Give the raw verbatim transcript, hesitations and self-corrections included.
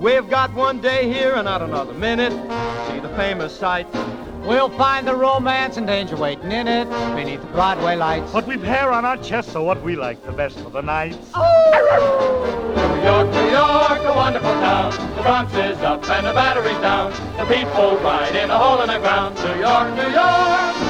We've got one day here and not another minute. See the famous sights. We'll find the romance and danger waiting in it beneath the Broadway lights. But we've hair on our chests, so what we like the best for the nights. Oh! New York, New York, a wonderful town. The Bronx is up and the Battery's down. The people ride in a hole in the ground. New York, New York.